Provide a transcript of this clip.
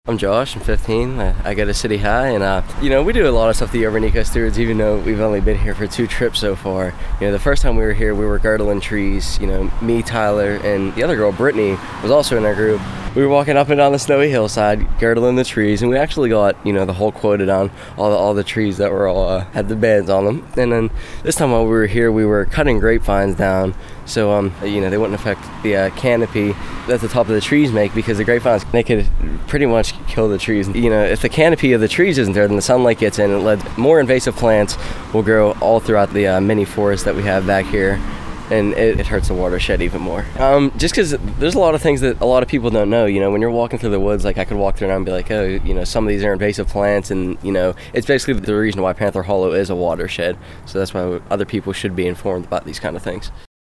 I'm Josh, I'm 15. I go to City High, and we do a lot of stuff the Urban Eco Stewards, even though we've only been here for 2 trips so far. The first time we were here, we were girdling trees. Me, Tyler, and the other girl, Brittany, was also in our group. We were walking up and down the snowy hillside, girdling the trees, and we actually got, the whole quoted on all the trees that were all had the beds on them. And then this time while we were here, we were cutting grapevines down, so they wouldn't affect the canopy that the top of the trees make, because the grapevines, they could pretty much kill the trees. If the canopy of the trees isn't there, then the sunlight gets in and more invasive plants will grow all throughout the mini forest that we have back here, and it hurts the watershed even more. Just because there's a lot of things that a lot of people don't know. When you're walking through the woods, like I could walk through and be like, oh, some of these are invasive plants, and it's basically the reason why Panther Hollow is a watershed. So that's why other people should be informed about these kind of things.